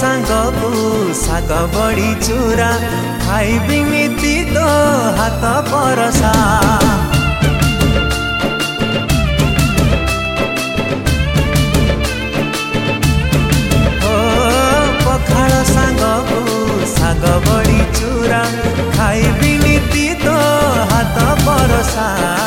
सांगकू साग बड़ी चूरा खाइबी नीति तो हाथ परसा पखाड़ सांगकू साग बड़ी चूरा खाइबी नीति तो हाथ परसा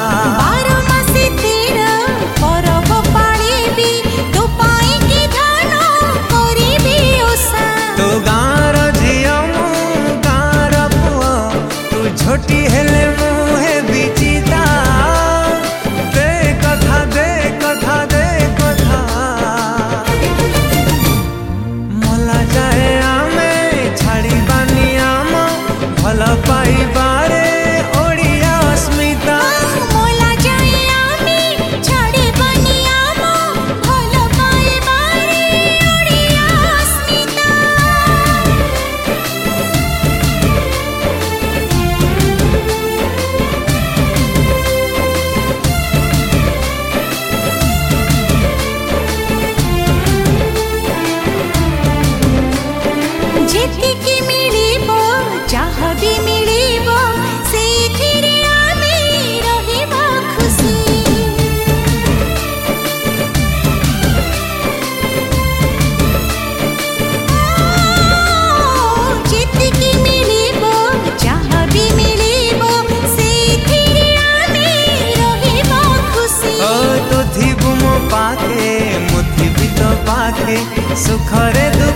छोटी हेले मुहे बिचिता दे कथा दे कथा दे कथा मला जाए आमे छाड़ी बानी आम भल पाइबारे ओडिया अस्मिता मला जाए आमे छाड़ी बानी आम भल पाइबारे ओडिया अस्मिता जेतिकी मिलिबो चाहा भी मिलिबो सेथिरे आमे रहिबा खुशी जेतिकी मिलिबो चाहा भी मिलिबो सेथिरे आमे रहिबा खुशी तो थिबु मो पाखे मुथिबी तो पाखे सुखरे